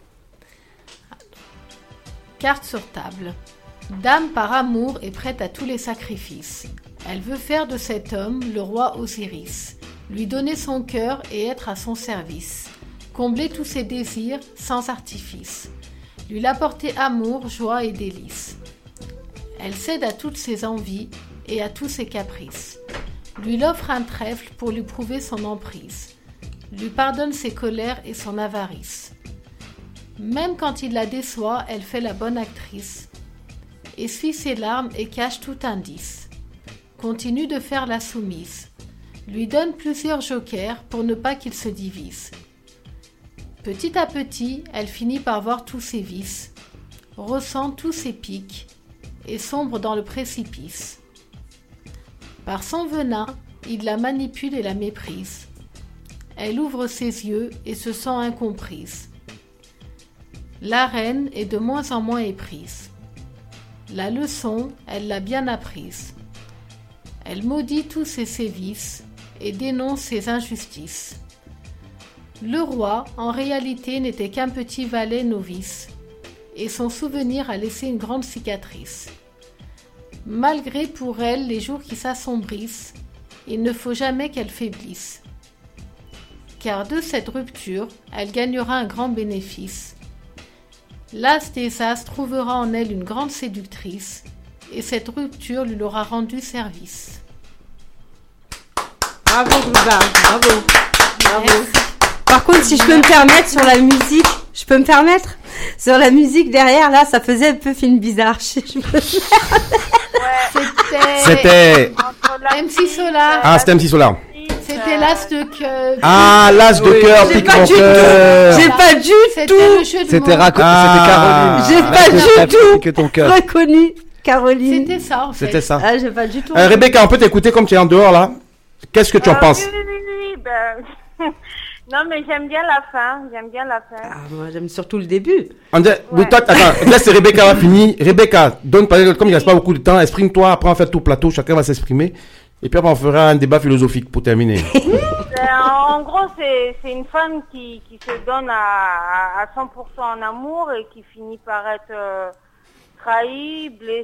Carte sur table. Dame par amour est prête à tous les sacrifices. Elle veut faire de cet homme le roi Osiris, lui donner son cœur et être à son service, combler tous ses désirs sans artifice, lui apporter amour, joie et délices. Elle cède à toutes ses envies et à tous ses caprices, lui offre un trèfle pour lui prouver son emprise, lui pardonne ses colères et son avarice. Même quand il la déçoit, elle fait la bonne actrice, essuie ses larmes et cache tout indice. Continue de faire la soumise, lui donne plusieurs jokers pour ne pas qu'il se divise. Petit à petit, elle finit par voir tous ses vices, ressent tous ses pics et sombre dans le précipice. Par son venin, il la manipule et la méprise. Elle ouvre ses yeux et se sent incomprise. La reine est de moins en moins éprise. La leçon, elle l'a bien apprise. Elle maudit tous ses sévices et dénonce ses injustices. Le roi, en réalité, n'était qu'un petit valet novice, et son souvenir a laissé une grande cicatrice. Malgré pour elle les jours qui s'assombrissent, il ne faut jamais qu'elle faiblisse. Car de cette rupture, elle gagnera un grand bénéfice. L'as des as trouvera en elle une grande séductrice, et cette rupture lui aura rendu service. Bravo, Glouba. Bravo. Bravo. Merci. Par contre, si je peux me permettre sur la musique, je peux me permettre sur la musique derrière, là, ça faisait un peu film bizarre. Je- je me- C'était C'était, Entre la M C petite, Solar. ah, c'était M C Solar. C'était l'as de cœur. Ah, l'as de Oui. cœur, J'ai pique pas mon du tout. cœur. J'ai pas du C'était tout le jeu de C'était mots. raco- Ah. c'était J'ai Caroline. pas Elle du fait tout que ton cœur. reconnu Caroline. C'était ça en fait. C'était ça. Ah, j'ai pas du tout. Euh, Rebecca, on peut t'écouter comme tu es en dehors, là. Qu'est-ce que tu en Ah, penses? Oui, oui, oui, oui, ben... non, mais j'aime bien la fin. J'aime bien la fin. Ah, moi, j'aime surtout le début. On dit, oui, toi, attends, laisse Rebecca va finir. Rebecca, donne, par exemple, comme il ne reste pas beaucoup de temps, exprime-toi, après on fait tout plateau, chacun va s'exprimer. Et puis après, on fera un débat philosophique pour terminer. Euh, en gros, c'est, c'est une femme qui, qui se donne à, à cent pour cent en amour et qui finit par être euh, trahie, blessée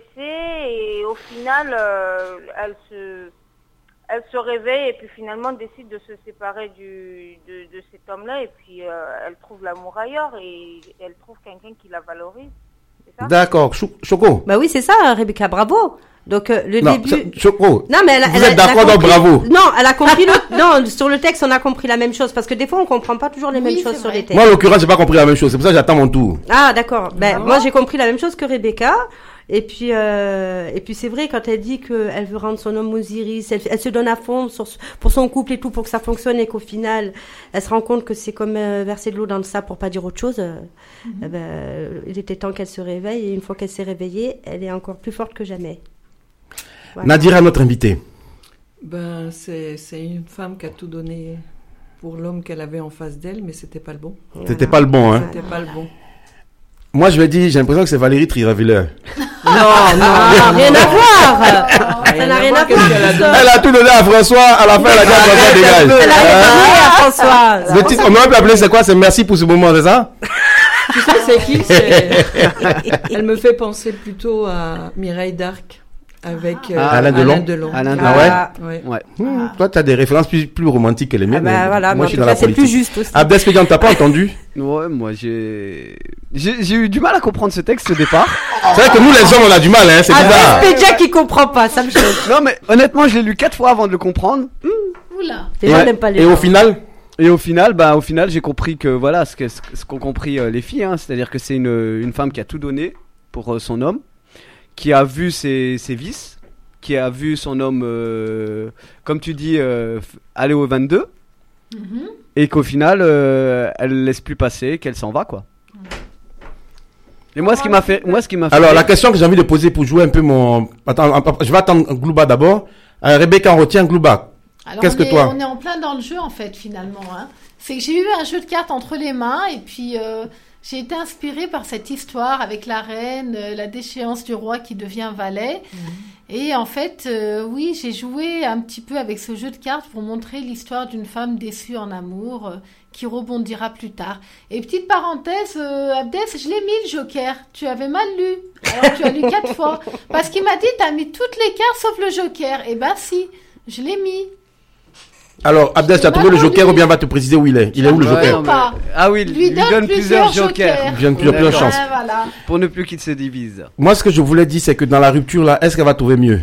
et au final, euh, elle se, elle se réveille et puis finalement décide de se séparer du, de, de cet homme-là et puis euh, elle trouve l'amour ailleurs et elle trouve quelqu'un qui la valorise. C'est ça ? D'accord. Chou- Choco. Bah oui, c'est ça, Rebecca, bravo. Donc euh, le Non, début. c'est- Choco. Non, mais elle, a- Vous elle a- êtes elle a d'accord, donc compris- bravo. Non, elle a compris le. Non, sur le texte, on a compris la même chose parce que des fois, on comprend pas toujours les Oui, mêmes choses c'est sur vrai. les textes. Moi, en l'occurrence, j'ai pas compris la même chose. C'est pour ça que j'attends mon tour. Ah, d'accord. Ben Ah. moi, j'ai compris la même chose que Rebecca. Et puis, euh, et puis c'est vrai quand elle dit qu'elle veut rendre son homme Osiris, elle, elle se donne à fond sur, pour son couple et tout pour que ça fonctionne et qu'au final, elle se rend compte que c'est comme euh, verser de l'eau dans le sable pour pas dire autre chose. euh, eh ben, euh, il était temps qu'elle se réveille et une fois qu'elle s'est réveillée, elle est encore plus forte que jamais. Voilà. Nadira, notre invité. Ben, c'est, c'est une femme qui a tout donné pour l'homme qu'elle avait en face d'elle, mais c'était pas le bon. Voilà. C'était pas le bon, hein. C'était pas le bon. Moi, je vais dire, j'ai l'impression que c'est Valérie Trierwiller. Non, Ah, rien à voir. Ça n'a rien à voir. Qu'est-ce qu'elle a donné? Elle a tout donné à François. À la fin, elle a dit à François, dégage. Elle a rien à François. Le titre, on aurait pu appeler, c'est quoi? C'est merci pour ce moment, c'est ça? Tu sais, c'est qui? C'est... Elle me fait penser plutôt à Mireille d'Arc avec euh, Ah, Alain Delon. Delon. Alain Ah ouais? Ah, Ouais. Ouais. Hmm, toi, tu as des références plus, plus romantiques que les ah miennes. bah mais voilà, moi, mais je suis en dans tout la cas, c'est plus politique. juste aussi. Abdes Pédian, t'as pas entendu? Ouais, moi j'ai... j'ai j'ai eu du mal à comprendre ce texte au départ. C'est vrai que nous, les hommes, on a du mal, hein, c'est bizarre. Ah, Pédia qui comprend pas, ça me choque. Non mais honnêtement, je l'ai lu quatre fois avant de le comprendre. Oula. Les gens Ouais. n'aiment pas les Et gens. au final, Et au final, bah au final, j'ai compris que voilà ce que ce, ce qu'ont compris euh, les filles, hein, c'est-à-dire que c'est une une femme qui a tout donné pour euh, son homme, qui a vu ses ses vices, qui a vu son homme, euh, comme tu dis, euh, f- aller au vingt-deux, Mhm. et qu'au final, euh, elle le laisse plus passer, qu'elle s'en va quoi. Et moi, ce qui m'a fait, moi, ce qui m'a fait. alors la question que j'ai envie de poser pour jouer un peu mon... Attends, attends, je vais attendre Glouba d'abord. Euh, Rebecca, on retient Glouba. Alors, Qu'est-ce on que est, toi on est en plein dans le jeu en fait finalement. Hein. C'est que j'ai eu un jeu de cartes entre les mains et puis euh, j'ai été inspirée par cette histoire avec la reine, euh, la déchéance du roi qui devient valet. Et en fait, euh, oui, j'ai joué un petit peu avec ce jeu de cartes pour montrer l'histoire d'une femme déçue en amour euh, qui rebondira plus tard. Et petite parenthèse, euh, Abdes, je l'ai mis le Joker. Tu avais mal lu. Alors tu as lu quatre fois. Parce qu'il m'a dit, t'as mis toutes les cartes sauf le Joker. Eh ben si, je l'ai mis. Alors, Abdes, tu as trouvé le joker Maman, ou bien va te préciser où il est? Il est où le Ouais, joker? non, pas. Ah oui, Lui lui, donne donne, plusieurs plusieurs jokers. jokers. Il vient de plusieurs, plusieurs D'accord. chances. Ouais, voilà. Pour ne plus qu'il se divise. Moi, ce que je voulais dire, c'est que dans la rupture, là, est-ce qu'elle va trouver mieux?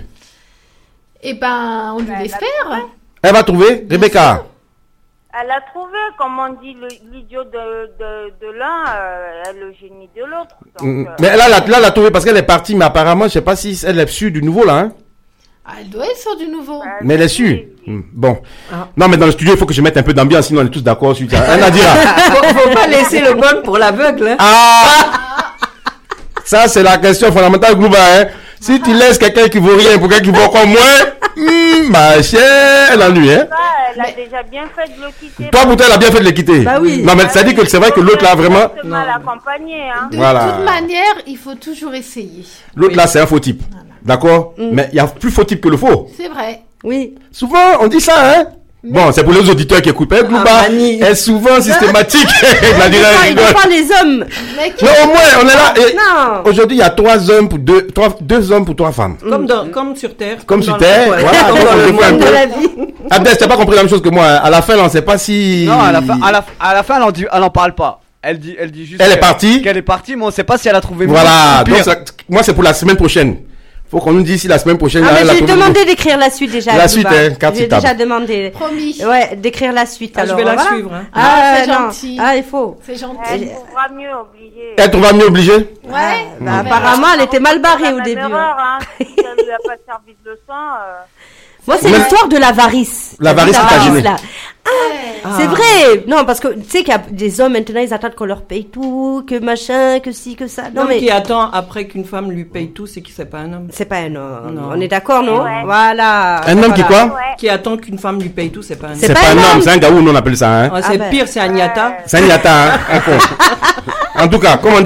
Eh ben, on lui Ben, l'espère. elle a- Elle va trouver? Rebecca? Elle a trouvé, comme on dit, le- l'idiot de, de, de l'un, euh, elle le génie de l'autre. Donc, Mm, euh, Mais là, là, là, elle a trouvé parce qu'elle est partie, mais apparemment, je sais pas si elle est sûre du nouveau, là, hein. Ah, elle doit être sur du nouveau. bah, Mais elle est sûre. oui, oui. Mm, Bon. Ah. Non, mais dans le studio, il faut que je mette un peu d'ambiance, sinon on est tous d'accord sur ça. Hein, Nadira? faut, faut pas laisser le bon pour l'aveugle. Hein. Ah! Ça, c'est la question fondamentale, Glouba, hein. Si tu laisses quelqu'un qui vaut rien pour quelqu'un qui vaut encore moins, hmm, ma chère, elle ennuie, hein. Ça, elle a déjà bien fait de le quitter. Toi, pour toi, elle a bien fait de les quitter. Bah oui. Non, mais ça dit que c'est vrai que l'autre, là, vraiment, C'est mal accompagné, hein. De Voilà. toute manière, il faut toujours essayer. l'autre, là, c'est un faux type. D'accord? Mais il y a plus faux type que le faux. C'est vrai. Oui. Souvent, on dit ça, hein. Bon, c'est pour les auditeurs qui écoutent. Hein, Glouba Ah, Mani. est souvent systématique. Nadira, Non, elle il rigole. veut pas les hommes. Mais qui... Mais au moins, on est là. et Non. Aujourd'hui, il y a trois hommes pour deux, trois, deux hommes pour trois femmes. Comme, dans, comme sur Terre. Comme sur dans Terre, le- ouais, voilà, comme donc dans on le le fait un monde. peu. De la vie. Abdes, t'as pas compris la même chose que moi. hein. À la fin, là, on sait pas si. Non, à la fin, à la, à la fin, elle en dit, elle en parle pas. Elle dit, elle dit juste. Elle est que- partie. Qu'elle est partie, mais on sait pas si elle a trouvé. Voilà. mieux ou Donc, pire. ça- moi, c'est pour la semaine prochaine. Faut qu'on nous dise si la semaine prochaine. Ah, là, elle mais a j'ai trouvé- demandé d'écrire la suite déjà. La à suite, Glouba. hein, carte J'ai sur table. déjà demandé. Promis. Ouais, d'écrire la suite. Ah, je alors, vais la voilà. suivre. Hein. Ah, Ah, c'est non. gentil. Ah, il faut. C'est gentil. Elle trouvera mieux, obligée. Elle trouvera mieux obligée. Ouais. Bah, Mais- apparemment, elle était mal barrée La au même début. erreur, hein. Si elle lui a pas servi de leçon, euh, Moi, c'est Mais- l'histoire de l'avarice. L'avarice qui t'a gêné. là. Ouais. C'est vrai. Non, parce que tu sais qu'il y a des hommes maintenant, ils attendent qu'on leur paye tout, que machin, que ci, que ça. Non, L'homme mais qui attend après qu'une femme lui paye tout, c'est qu'il c'est pas un homme. c'est pas un homme. Non. On est d'accord, non? Ouais. Voilà. Un homme qui Voilà. quoi? ouais. Qui attend qu'une femme lui paye tout, c'est pas un homme. C'est C'est pas pas un un homme, homme. c'est un gaou, nous on appelle ça, hein. Ah, c'est Ah ben. pire, c'est Agnata. C'est un yata, hein. Un con. En tout cas, comme on dit,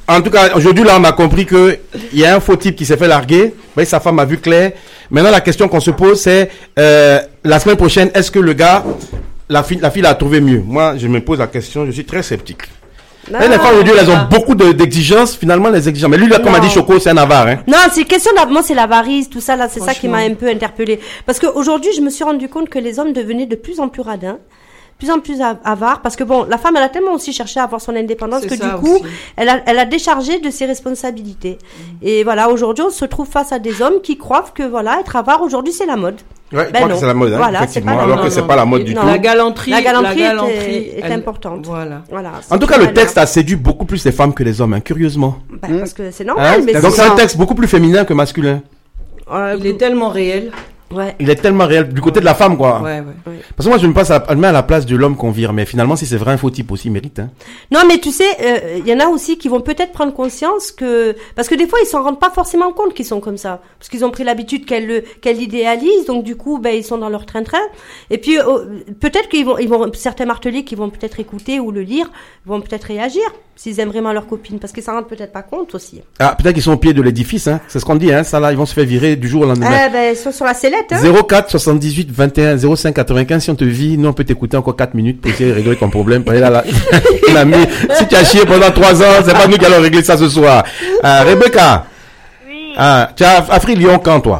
En tout cas, aujourd'hui, là, on a compris que il y a un faux type qui s'est fait larguer. Oui, sa femme a vu clair. Maintenant, la question qu'on se pose, c'est euh, la semaine prochaine, est-ce que le gars, la fille, la fille l'a trouvé mieux? Moi, je me pose la question. Je suis très sceptique. Non, Et les femmes aujourd'hui, elles ont beaucoup de, d'exigences. Finalement, les exigences. Mais lui, là, comme a dit Choco, c'est un avare. Hein. Non, c'est question d'av- moi, c'est l'avarice, tout ça là, c'est ça qui m'a Franchement. un peu interpellée. Parce qu'aujourd'hui, je me suis rendu compte que les hommes devenaient de plus en plus radins, de plus en plus av- avares, parce que bon, la femme, elle a tellement aussi cherché à avoir son indépendance C'est que ça du coup, aussi. elle a, elle a déchargé de ses responsabilités. Et voilà, aujourd'hui, on se trouve face à des hommes qui croient que voilà, être avare aujourd'hui, c'est la mode. Ouais, je Ben crois non. que c'est la mode, hein, Voilà, effectivement. c'est pas la Alors mode. que c'est pas la mode du Non. tout. La galanterie, La galanterie, la est- galanterie, est, elle- importante. Voilà. Voilà. En tout cas, le texte a séduit beaucoup plus les femmes que les hommes, hein, curieusement. Bah, parce que c'est Hein? normal, mais Donc c'est un ça. texte beaucoup plus féminin que masculin. Euh, Il est tellement réel. Ouais. Il est tellement réel du côté de la femme, quoi. Ouais, ouais. Parce que moi, je me passe à, je me mets à la place de l'homme qu'on vire. Mais finalement, si c'est vrai, un faux type aussi il mérite. Hein. Non, mais tu sais, il euh, y en a aussi qui vont peut-être prendre conscience que... Parce que des fois, ils s'en rendent pas forcément compte qu'ils sont comme ça. Parce qu'ils ont pris l'habitude qu'elle le, qu'elle l'idéalise, donc du coup, ben, ils sont dans leur train-train. Et puis, euh, peut-être qu'ils vont, ils vont, certains martelés qui vont peut-être écouter ou le lire, vont peut-être réagir, s'ils aiment vraiment leur copine, parce qu'ils s'en rendent peut-être pas compte aussi. Ah, peut-être qu'ils sont au pied de l'édifice, hein. C'est ce qu'on dit, hein. Ça là, ils vont se faire virer du jour au lendemain. Ah, ben, ils sont sur la sellette, hein. zéro quatre soixante-dix-huit vingt et un zéro cinq quatre-vingt-quinze. Si on te vit, nous on peut t'écouter encore quatre minutes pour essayer de régler ton problème. Là, là, il a mis, si tu as chié pendant trois ans, c'est pas nous qui allons régler ça ce soir. Euh, Rebecca. Oui. Ah, tu as Afrique Lyon quand toi?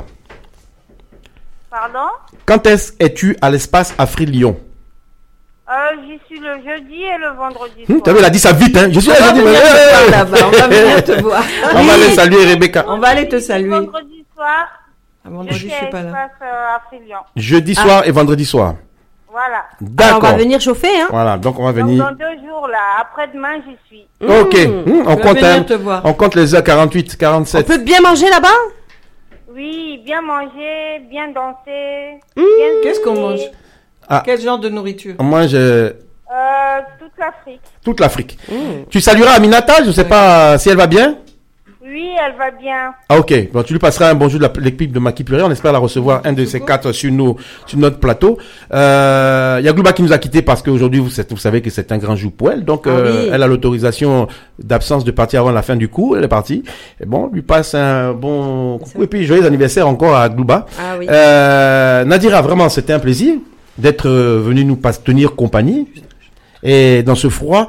Pardon? Quand est-ce es-tu à l'espace Afrique Lyon? Euh, j'y suis le jeudi et le vendredi Hum, soir. t'as vu, elle a dit ça vite, hein. Je suis là, On va j'ai dit, venir mais- te voir là-bas, on va venir te voir. On va aller saluer Rebecca. On va aller te saluer. Vendredi soir, Ah, je vendredi, suis je suis à pas là. Espace euh, Afrilion. Jeudi soir et vendredi soir. Voilà. Alors, on D'accord. va venir chauffer, hein. Voilà, donc on va Donc venir. dans deux jours là, après-demain j'y suis. Ok, hum, on Tu vas compte, venir hein. te voir. On compte les heures quarante-huit, On quarante-sept. peut bien manger là-bas? Oui, bien manger, bien danser. Mmh. bien Qu'est-ce qu'on souper. mange Ah. Quel genre de nourriture? Moi, je... euh, Toute l'Afrique. toute l'Afrique. Tu salueras Aminata, je sais pas euh, si elle va bien. Oui, elle va bien. Ah ok, bon, tu lui passeras un bonjour de la- l'équipe de Maki Purée, on espère la recevoir un de ces quatre sur, nos, sur notre plateau. Euh, il y a Glouba qui nous a quittés parce qu'aujourd'hui, vous, vous savez que c'est un grand jour pour elle, donc Ah euh, oui. elle a l'autorisation d'absence de partir avant la fin du cours, elle est partie. Et bon, lui passe un bon coucou et puis joyeux anniversaire encore à Glouba. Ah oui. Euh, Nadira, vraiment, c'était un plaisir d'être euh, venu nous pas- tenir compagnie. Et dans ce froid,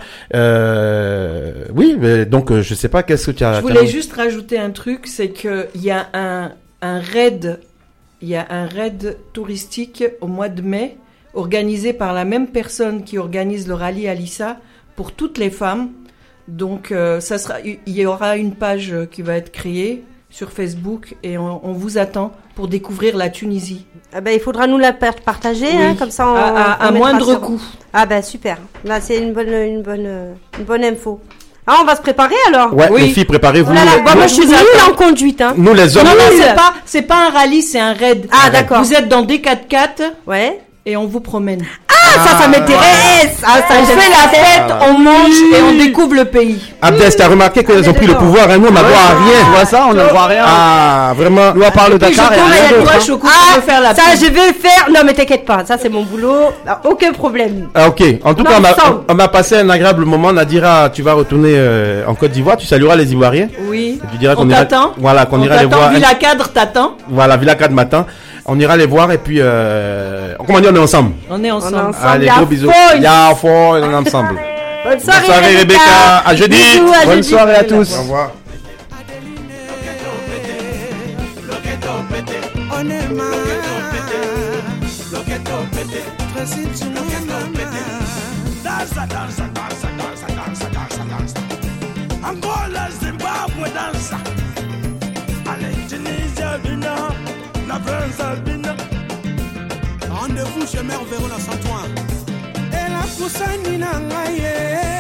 euh, oui, mais donc euh, je sais pas qu'est-ce que tu as. Je voulais juste rajouter un truc, c'est que il y a un un raid, il y a un raid touristique au mois de mai organisé par la même personne qui organise le rallye Alissa pour toutes les femmes. Donc euh, ça sera, il y aura une page qui va être créée sur Facebook et on, on vous attend pour découvrir la Tunisie Ah ben, il faudra nous la par- partager, Oui. hein, comme ça on, à, à- on à mettra moindre sur- coût. Ah ben super. Là c'est une bonne, une bonne, euh, une bonne info. Ah on va se préparer alors. Ouais, Oui. les filles, préparez-vous. Oh là là, Nous- bon, moi je suis vous nulle attends. en conduite, hein. Nous les hommes. Non, non, Oui. c'est pas, c'est pas un rallye, c'est un raid. Ah, d'accord. Vous êtes dans des quatre-quatre Ouais. et on vous promène. Ah, ça, ça m'intéresse. Ah, ça, On j'aime fait la bien. fête, on mange et on découvre le pays. Abdès, t'as remarqué qu'elles ont pris le d'accord. pouvoir, hein, nous on n'a droit à Tu rien. vois ça, on ne voit rien. Ah, vraiment. Nous, à part le Puis Dakar, je et cours rien avec d'autre. toi, hein. Choco, Ah, tu veux faire la ça pub. je vais faire. Non mais t'inquiète pas, ça c'est mon boulot. Ah, aucun problème. Ah, ok. En tout Non, cas, on a, ensemble. on a passé un agréable moment. Nadira, tu vas retourner euh, en Côte d'Ivoire. Tu salueras les Ivoiriens. Oui. Et tu diras On qu'on ira. t'attend. Voilà, qu'on On ira les t'attend, voir. Villa Cadre t'attend. Voilà, Villa quatre matin. On ira les voir et puis, euh, comment dire, on est ensemble. On est ensemble. ensemble. Allez, y a gros bisous. folle. Il y a fort, on est ensemble. Bonne Bonne soirée, Bonne soirée, Rebecca. À jeudi. Bisous, à Bonne jeudi. soirée à tous. Au revoir. Angola, Zimbabwe, dança. Allez, Tunisia, Bina, la France, Bina. Rendez-vous chez Mère Vérona Santoin. Et la poussani na ngaye,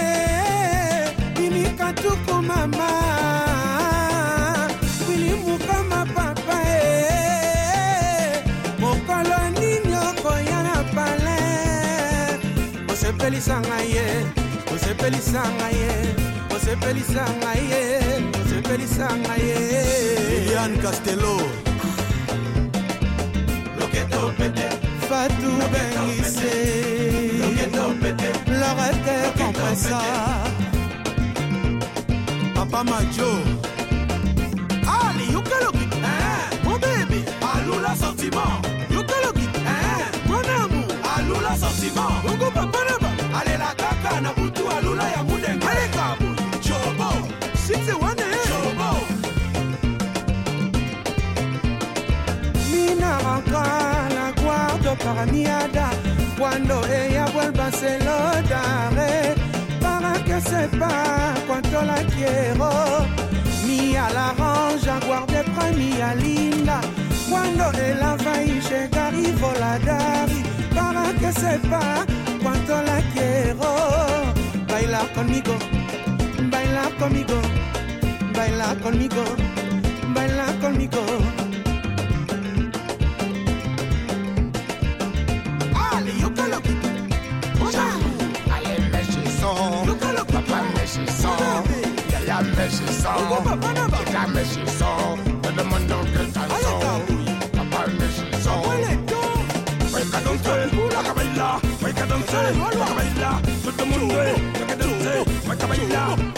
ini katuko mama, wili mukama papa eh, mokolo ninyo koyana pale, osepelisa ngaye, osepelisa ngaye, osepelisa ngaye, osepelisa ngaye. Liliane Castello, Loketo Pete, Fatou Bengise, Lorette Compressa, Papa Majo. Allez, you can look it, eh, mon bébé. Alula sentiment, you can look it, eh, mon amour. Alula sentiment, Mungu papa naba. Allez la kaka na butu alula ya mudenge. Allez kabu, chobo, six one chobo. Mina ranka la guardo para miada. Cuando ella vuelva se lo daré. Para que sepa cuánto la quiero. Mía la arrange a guardar para mía linda. Cuando ella va a llegar y volar. Para que sepa cuánto la quiero. Bailar conmigo, bailar conmigo, bailar conmigo, bailar conmigo. Allez, yo que lo quito. Allez, méchissant, papa méchissant, yaya méchissant, yaya méchissant, tout le monde en que t'as papa méchissant. Venga danser, venga bailar, venga danser, venga bailar, tout le monde, venga danser, venga bailar.